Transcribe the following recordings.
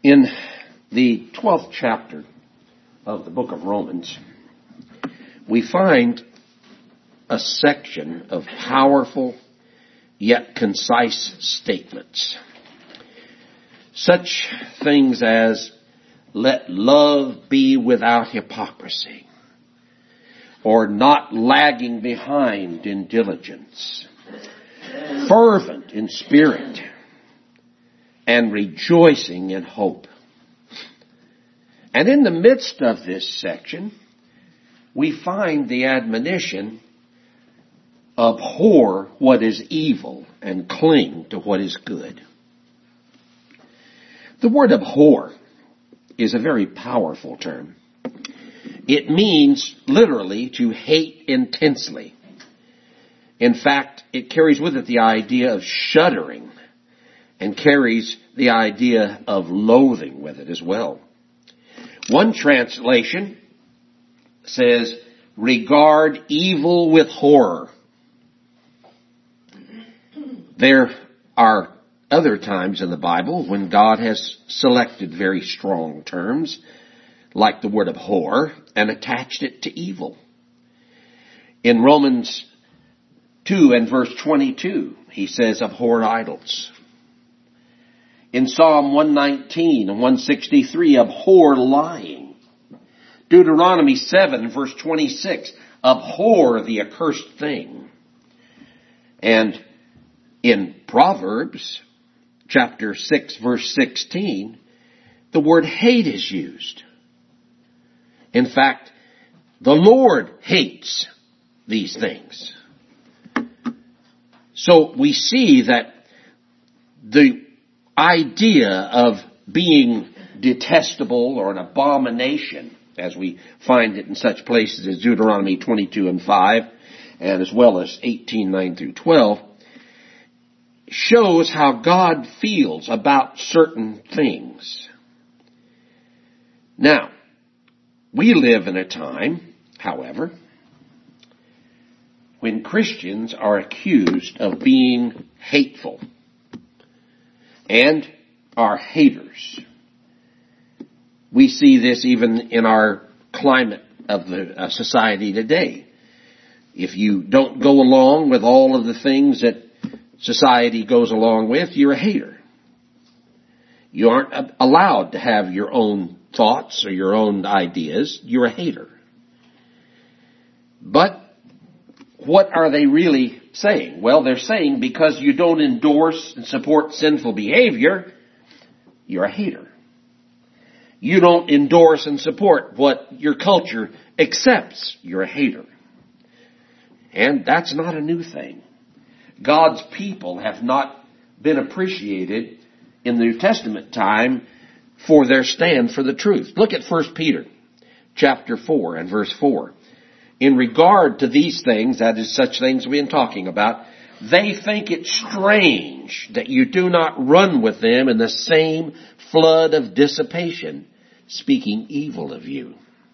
In the 12th chapter of the book of Romans, we find a section of powerful yet concise statements. Such things as, let love be without hypocrisy, or not lagging behind in diligence, fervent in spirit, and rejoicing in hope. And in the midst of this section, we find the admonition, abhor what is evil and cling to what is good. The word abhor is a very powerful term. It means literally to hate intensely. In fact, it carries with it the idea of shuddering and carries the idea of loathing with it as well. One translation says, regard evil with horror. There are other times in the Bible when God has selected very strong terms, like the word abhor, and attached it to evil. In Romans 2 and verse 22, he says, abhor idols. In Psalm 119 and 163, abhor lying. Deuteronomy 7 verse 26, abhor the accursed thing. And in Proverbs chapter 6 verse 16, the word hate is used. In fact, the Lord hates these things. So we see that the idea of being detestable or an abomination, as we find it in such places as Deuteronomy 22 and 5, and as well as 18, 9 through 12, shows how God feels about certain things. Now, we live in a time, however, when Christians are accused of being hateful and are haters. We see this even in our climate of the society today. If you don't go along with all of the things that society goes along with, you're a hater. You aren't allowed to have your own thoughts or your own ideas. You're a hater. But what are they really saying? Well, they're saying because you don't endorse and support sinful behavior, you're a hater. You don't endorse and support what your culture accepts, you're a hater. And that's not a new thing. God's people have not been appreciated in the New Testament time for their stand for the truth. Look at 1 Peter chapter 4 and verse 4. In regard to these things, that is such things we've been talking about, they think it strange that you do not run with them in the same flood of dissipation, speaking evil of you.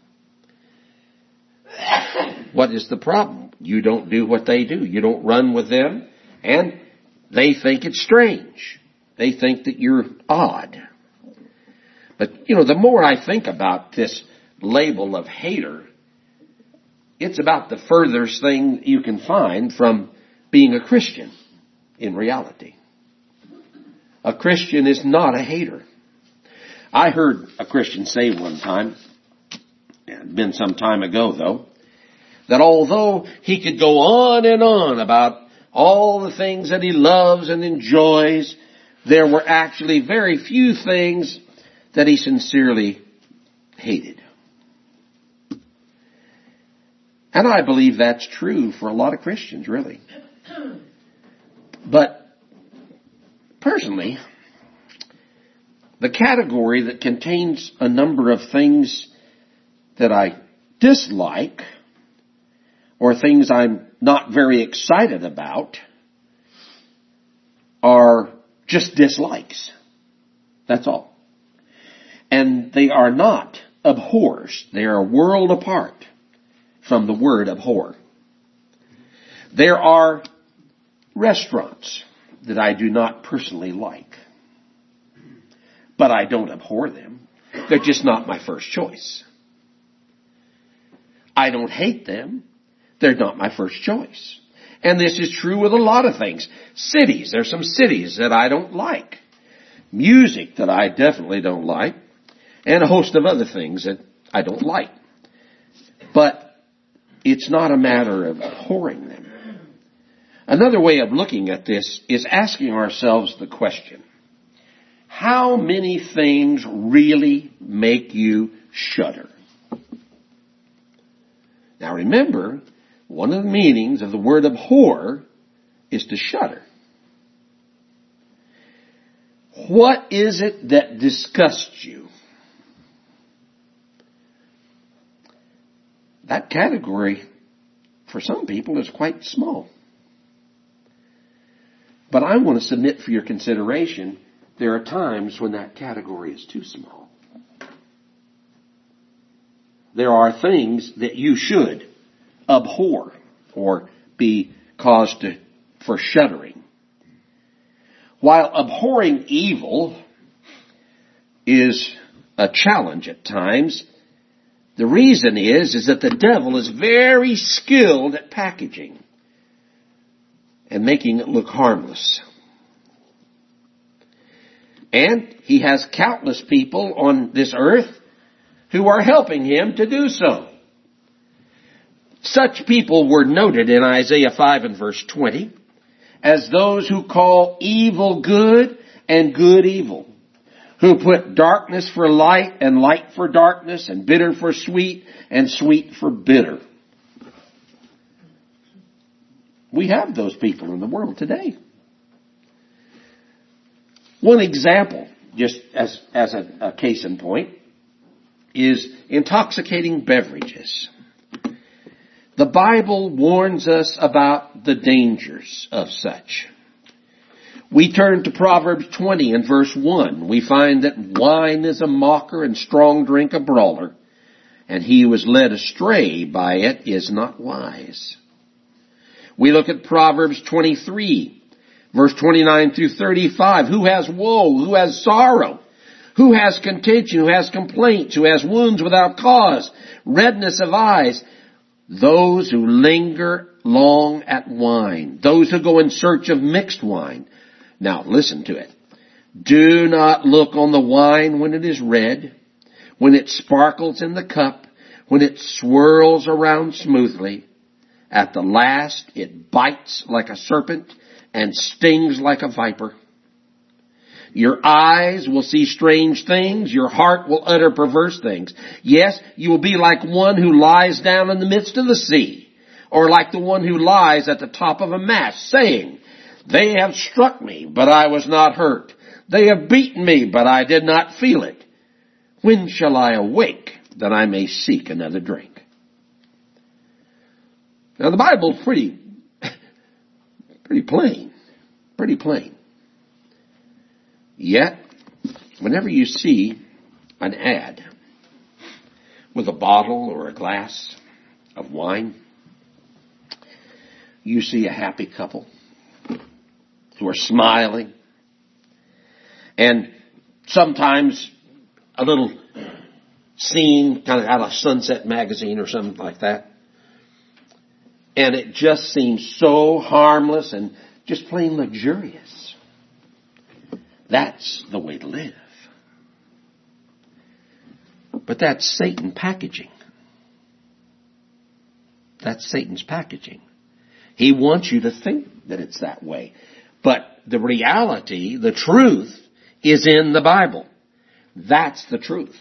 What is the problem? You don't do what they do. You don't run with them, and they think it's strange. They think that you're odd. But, the more I think about this label of hater, it's about the furthest thing you can find from being a Christian in reality. A Christian is not a hater. I heard a Christian say one time, it had been some time ago though, that although he could go on and on about all the things that he loves and enjoys, there were actually very few things that he sincerely hated. And I believe that's true for a lot of Christians, really. But personally, the category that contains a number of things that I dislike or things I'm not very excited about are just dislikes. That's all. And they are not abhors. They are a world apart from the word abhor. There are restaurants that I do not personally like. but I don't abhor them. They're just not my first choice. I don't hate them. They're not my first choice. And this is true with a lot of things. Cities. There's some cities that I don't like. Music that I definitely don't like. And a host of other things that I don't like. But it's not a matter of abhorring them. Another way of looking at this is asking ourselves the question, how many things really make you shudder? Now remember, one of the meanings of the word abhor is to shudder. What is it that disgusts you? That category, for some people, is quite small. But I want to submit for your consideration, there are times when that category is too small. There are things that you should abhor or be cause for shuddering. While abhorring evil is a challenge at times, the reason is that the devil is very skilled at packaging and making it look harmless. And he has countless people on this earth who are helping him to do so. Such people were noted in Isaiah 5 and verse 20 as those who call evil good and good evil, who put darkness for light and light for darkness and bitter for sweet and sweet for bitter. We have those people in the world today. One example, just as a case in point, is intoxicating beverages. The Bible warns us about the dangers of such. We turn to Proverbs 20 and verse 1. We find that wine is a mocker and strong drink a brawler, and he who is led astray by it is not wise. We look at Proverbs 23, verse 29 through 35. Who has woe? Who has sorrow? Who has contention? Who has complaints? Who has wounds without cause? Redness of eyes? Those who linger long at wine. Those who go in search of mixed wine. Now listen to it. Do not look on the wine when it is red, when it sparkles in the cup, when it swirls around smoothly. At the last, it bites like a serpent and stings like a viper. Your eyes will see strange things. Your heart will utter perverse things. Yes, you will be like one who lies down in the midst of the sea, or like the one who lies at the top of a mast, saying, they have struck me, but I was not hurt. They have beaten me, but I did not feel it. When shall I awake that I may seek another drink? Now the Bible's pretty plain. Pretty plain. Yet, whenever you see an ad with a bottle or a glass of wine, you see a happy couple who are smiling, and sometimes a little scene kind of out of Sunset magazine or something like that. And it just seems so harmless and just plain luxurious. That's the way to live. But that's Satan packaging. That's Satan's packaging. He wants you to think that it's that way. But the reality, the truth, is in the Bible. That's the truth.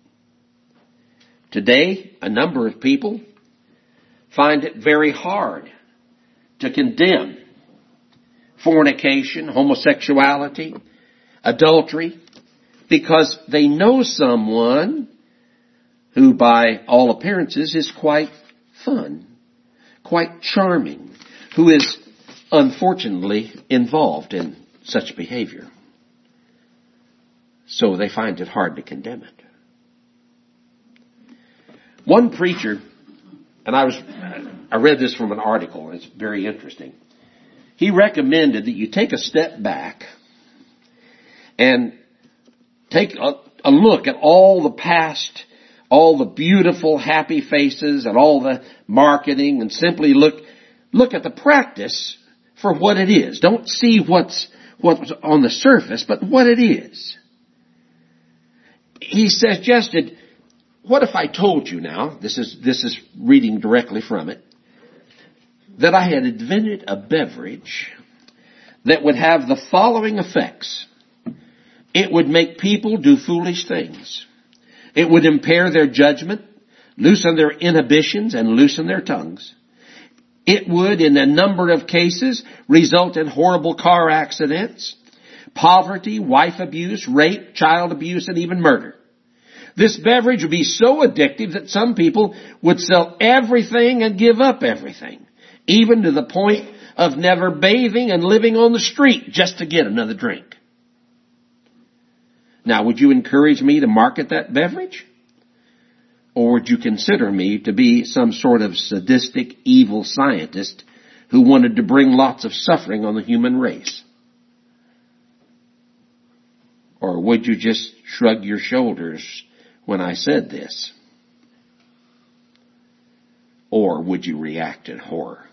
Today, a number of people find it very hard to condemn fornication, homosexuality, adultery, because they know someone who by all appearances is quite fun, quite charming, who is unfortunately involved in such behavior. So they find it hard to condemn it. One preacher, and I read this from an article, and it's very interesting. He recommended that you take a step back and Take a look at all the past, all the beautiful, happy faces and all the marketing, and simply look at the practice for what it is. Don't see what's on the surface, but what it is. He suggested, what if I told you now, this is reading directly from it, that I had invented a beverage that would have the following effects. It would make people do foolish things. It would impair their judgment, loosen their inhibitions, and loosen their tongues. It would, in a number of cases, result in horrible car accidents, poverty, wife abuse, rape, child abuse, and even murder. This beverage would be so addictive that some people would sell everything and give up everything, even to the point of never bathing and living on the street just to get another drink. Now, would you encourage me to market that beverage? Or would you consider me to be some sort of sadistic, evil scientist who wanted to bring lots of suffering on the human race? Or would you just shrug your shoulders when I said this? Or would you react in horror?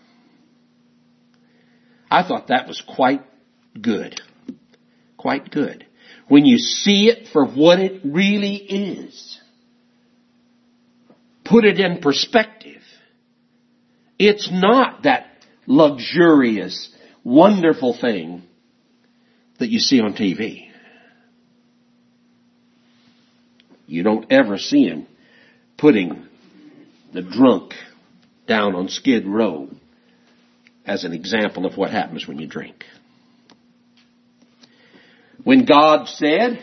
I thought that was quite good. Quite good. When you see it for what it really is. Put it in perspective. It's not that luxurious, wonderful thing that you see on TV. You don't ever see him putting the drunk down on Skid Row as an example of what happens when you drink. When God said,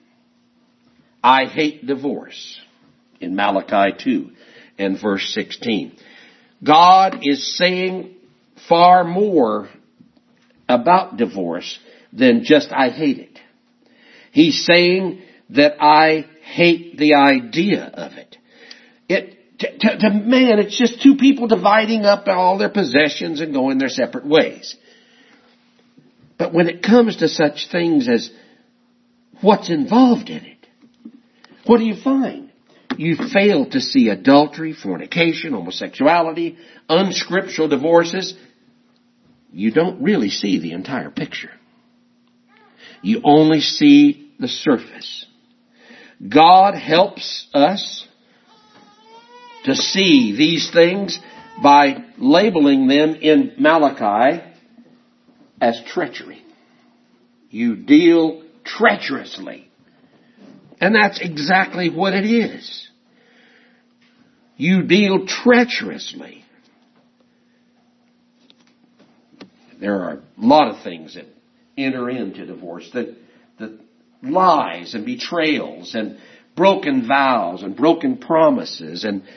I hate divorce, in Malachi 2 and verse 16, God is saying far more about divorce than just I hate it. He's saying that I hate the idea of it. To man, it's just two people dividing up all their possessions and going their separate ways. But when it comes to such things as what's involved in it, what do you find? You fail to see adultery, fornication, homosexuality, unscriptural divorces. You don't really see the entire picture. You only see the surface. God helps us to see these things by labeling them in Malachi as treachery. You deal treacherously. And that's exactly what it is. You deal treacherously. There are a lot of things that enter into divorce. The lies and betrayals and broken vows and broken promises and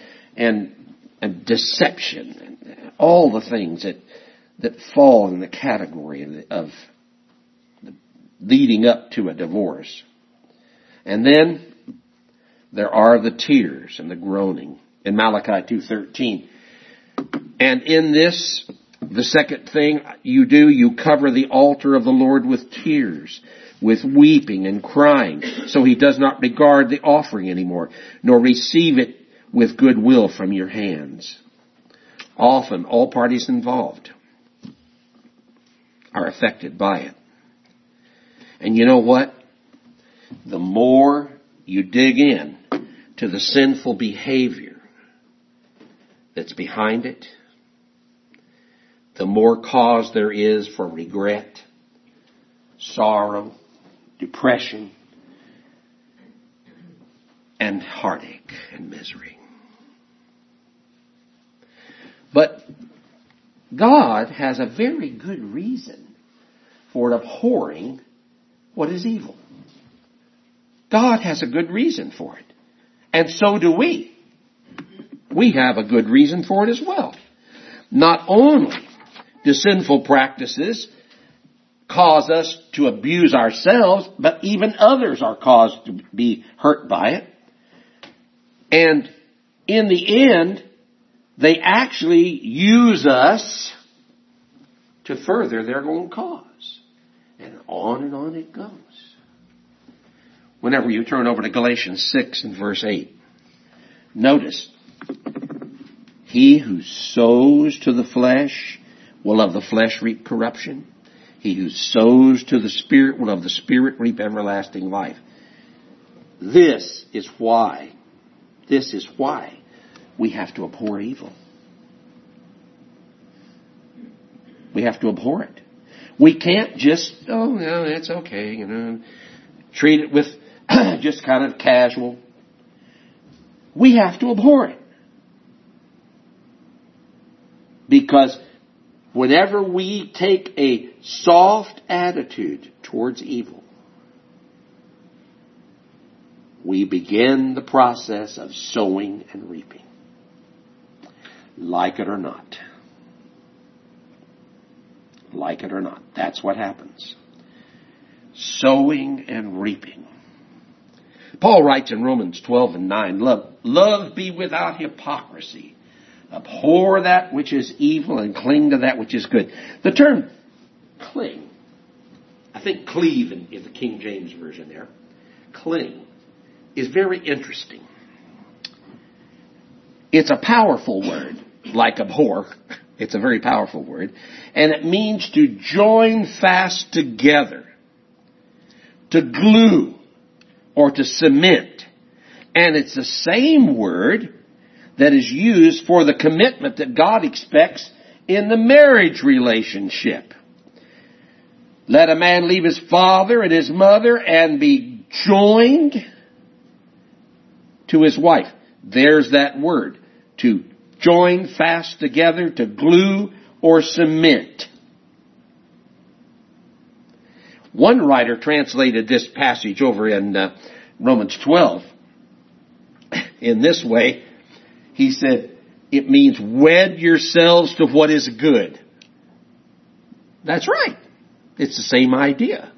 deception and all the things that fall in the category of leading up to a divorce. And then there are the tears and the groaning in Malachi 2:13. And in this, the second thing you do, you cover the altar of the Lord with tears, with weeping and crying, so he does not regard the offering anymore, nor receive it with goodwill from your hands. Often, all parties involved are affected by it. And you know what? The more you dig in to the sinful behavior that's behind it, the more cause there is for regret, sorrow, depression, and heartache and misery. But God has a very good reason for abhorring what is evil. God has a good reason for it. And so do we. We have a good reason for it as well. Not only do sinful practices cause us to abuse ourselves, but even others are caused to be hurt by it. And in the end, they actually use us to further their own cause. And on it goes. whenever you turn over to Galatians 6 and verse 8. Notice, he who sows to the flesh will of the flesh reap corruption. He who sows to the Spirit will of the Spirit reap everlasting life. This is why we have to abhor evil. We have to abhor it. We can't just, it's okay, treat it with just kind of casual. We have to abhor it. Because whenever we take a soft attitude towards evil, we begin the process of sowing and reaping. Like it or not. Like it or not. That's what happens. Sowing and reaping. Paul writes in Romans 12 and 9, Love be without hypocrisy. Abhor that which is evil and cling to that which is good. The term cling, I think cleave in the King James Version there, cling, is very interesting. It's a powerful word, like abhor. It's a very powerful word. And it means to join fast together, to glue, or to cement. And it's the same word that is used for the commitment that God expects in the marriage relationship. Let a man leave his father and his mother and be joined to his wife. There's that word. To join fast together, to glue or cement. One writer translated this passage over in Romans 12 in this way. He said, it means wed yourselves to what is good. That's right. It's the same idea.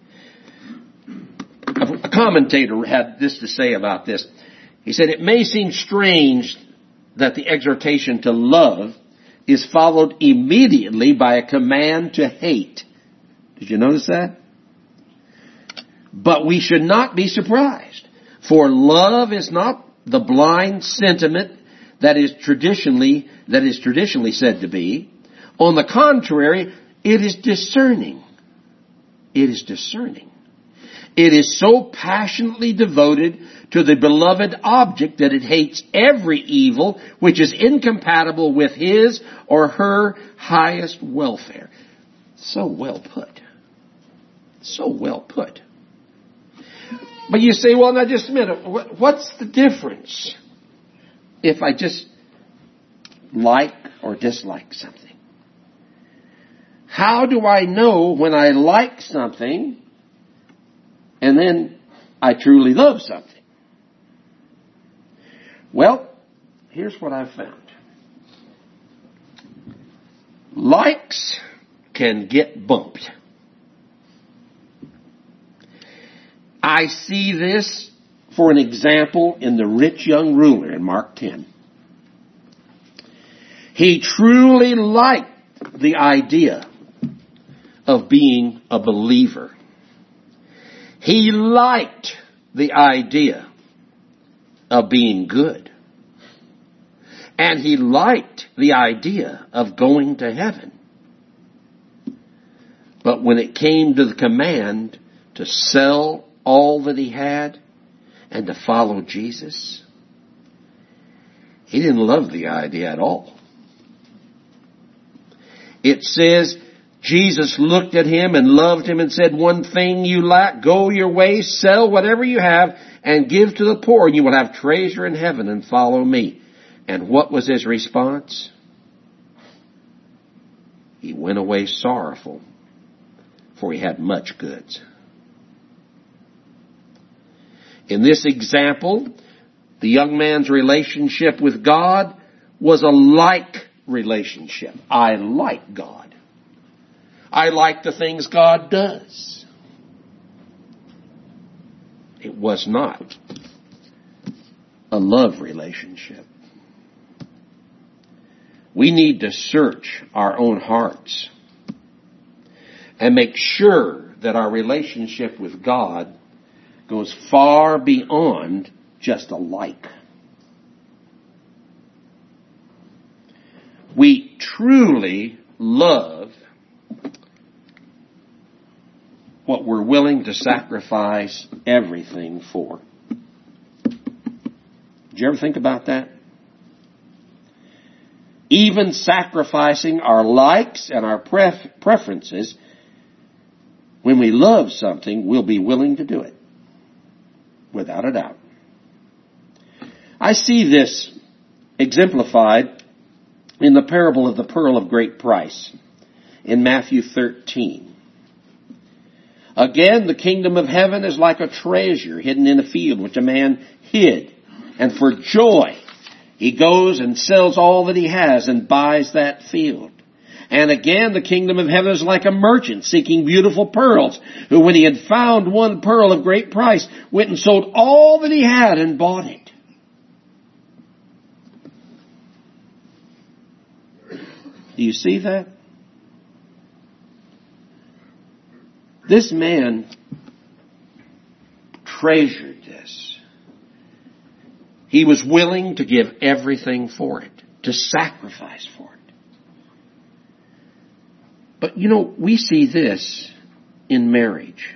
A commentator had this to say about this. He said, it may seem strange that the exhortation to love is followed immediately by a command to hate. Did you notice that? But we should not be surprised, for love is not the blind sentiment that is traditionally said to be. On the contrary, it is discerning. It is discerning. It is so passionately devoted to the beloved object that it hates every evil which is incompatible with his or her highest welfare. So well put. So well put. But you say, well, now just a minute. What's the difference if I just like or dislike something? How do I know when I like something and then I truly love something? Well, here's what I've found. Likes can get bumped. I see this, for an example, in the rich young ruler in Mark 10. He truly liked the idea of being a believer. He liked the idea of being good. And he liked the idea of going to heaven. But when it came to the command to sell all that he had and to follow Jesus, he didn't love the idea at all. It says, Jesus looked at him and loved him and said, one thing you lack, go your way, sell whatever you have and give to the poor, and you will have treasure in heaven, and follow me. And what was his response? He went away sorrowful, for he had much goods. In this example, the young man's relationship with God was a like relationship. I like God. I like the things God does. It was not a love relationship. We need to search our own hearts and make sure that our relationship with God goes far beyond just a like. We truly love what we're willing to sacrifice everything for. Did you ever think about that? Even sacrificing our likes and our preferences, when we love something, we'll be willing to do it. Without a doubt. I see this exemplified in the parable of the pearl of great price in Matthew 13. Again, the kingdom of heaven is like a treasure hidden in a field which a man hid. And for joy, he goes and sells all that he has and buys that field. And again, the kingdom of heaven is like a merchant seeking beautiful pearls, who when he had found one pearl of great price, went and sold all that he had and bought it. Do you see that? This man treasured this. He was willing to give everything for it, to sacrifice for it. But you know, we see this in marriage,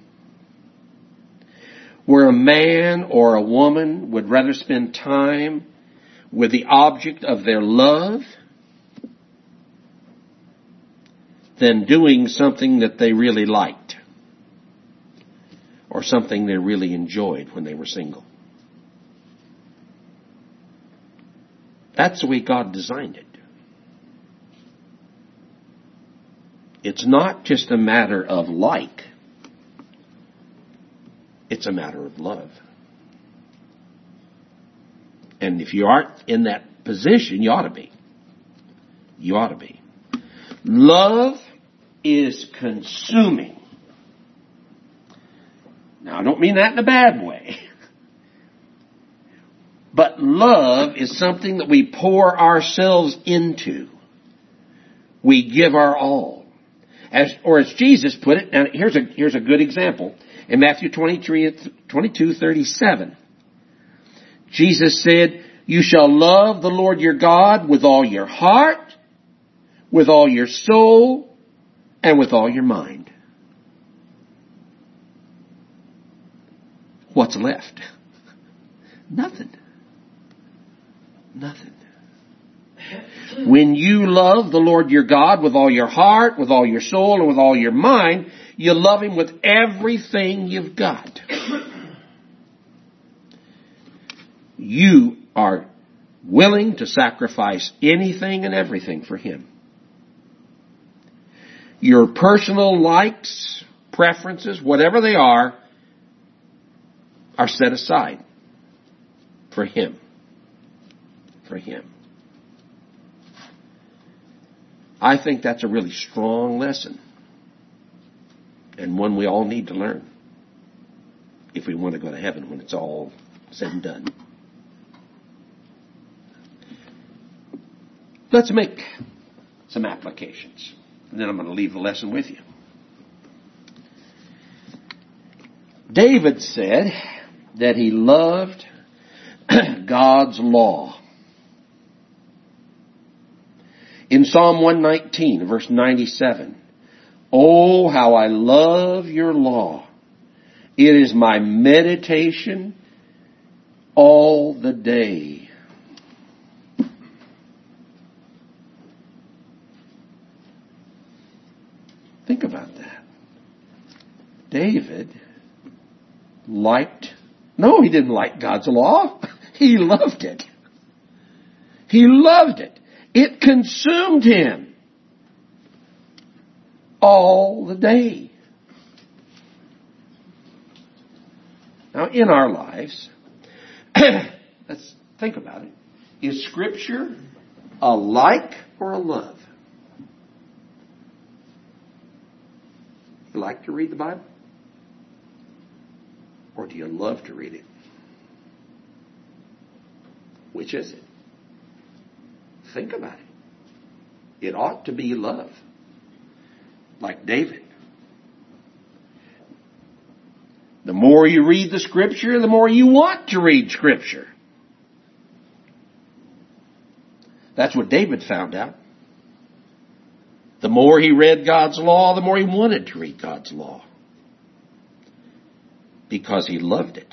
where a man or a woman would rather spend time with the object of their love than doing something that they really liked or something they really enjoyed when they were single. That's the way God designed it. It's not just a matter of like. It's a matter of love. And if you aren't in that position, you ought to be. You ought to be. Love is consuming. Now, I don't mean that in a bad way. But love is something that we pour ourselves into. We give our all. As Jesus put it, and here's a good example. In Matthew 22:37, Jesus said, "You shall love the Lord your God with all your heart, with all your soul, and with all your mind." What's left? Nothing. Nothing. When you love the Lord your God with all your heart, with all your soul, and with all your mind, you love Him with everything you've got. You are willing to sacrifice anything and everything for Him. Your personal likes, preferences, whatever they are set aside for Him. For Him. I think that's a really strong lesson, and one we all need to learn if we want to go to heaven when it's all said and done. Let's make some applications, and then I'm going to leave the lesson with you. David said that he loved God's law. In Psalm 119, verse 97, "Oh, how I love your law. It is my meditation all the day." Think about that. David he didn't like God's law. He loved it. He loved it. It consumed him all the day. Now, in our lives, let's think about it. Is Scripture a like or a love? You like to read the Bible? Or do you love to read it? Which is it? Think about it. It ought to be love. Like David. The more you read the Scripture, the more you want to read Scripture. That's what David found out. The more he read God's law, the more he wanted to read God's law. Because he loved it.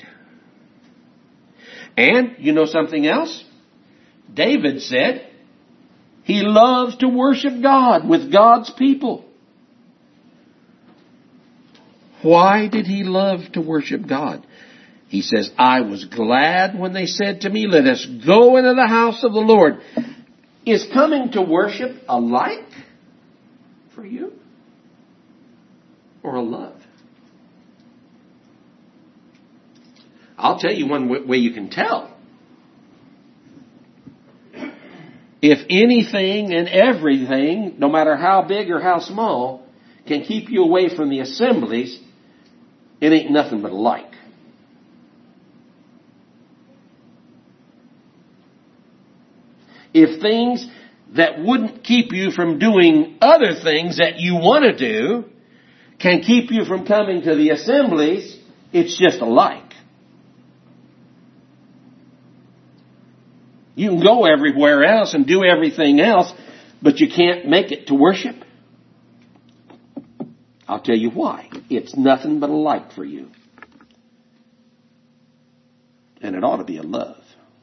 And, you know something else? David said he loves to worship God with God's people. Why did he love to worship God? He says, I was glad when they said to me, let us go into the house of the Lord. Is coming to worship a like for you? Or a love? I'll tell you one way you can tell. If anything and everything, no matter how big or how small, can keep you away from the assemblies, it ain't nothing but a like. If things that wouldn't keep you from doing other things that you want to do can keep you from coming to the assemblies, it's just a like. You can go everywhere else and do everything else, but you can't make it to worship. I'll tell you why. It's nothing but a like for you. And it ought to be a love.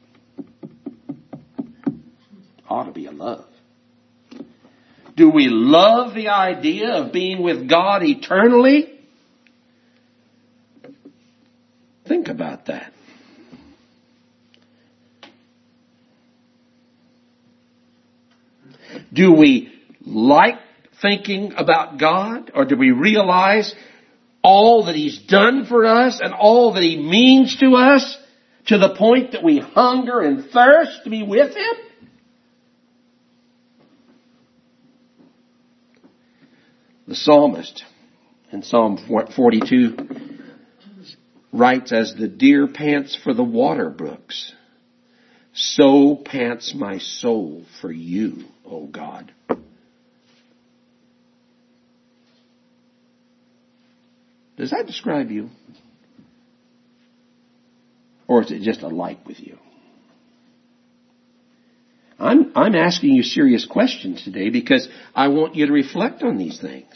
Ought to be a love. Do we love the idea of being with God eternally? Think about that. Do we like thinking about God? Or do we realize all that He's done for us and all that He means to us to the point that we hunger and thirst to be with Him? The psalmist in Psalm 42 writes, as the deer pants for the water brooks, so pants my soul for you, O God. Does that describe you? Or is it just a like with you? I'm asking you serious questions today because I want you to reflect on these things.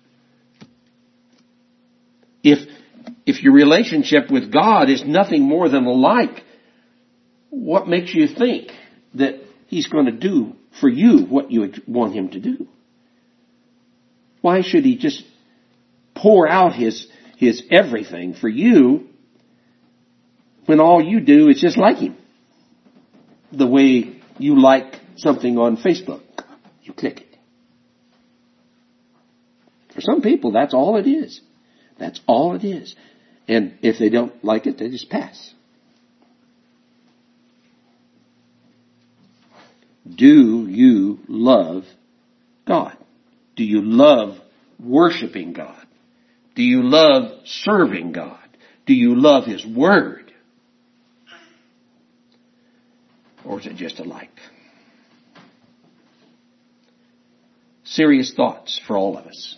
If your relationship with God is nothing more than a like, what makes you think that He's going to do for you what you want Him to do? Why should He just pour out His everything for you when all you do is just like Him? The way you like something on Facebook. You click it. For some people, that's all it is. That's all it is. And if they don't like it, they just pass. Do you love God? Do you love worshiping God? Do you love serving God? Do you love His Word? Or is it just a like? Serious thoughts for all of us.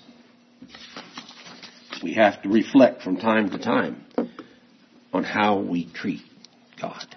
We have to reflect from time to time on how we treat God.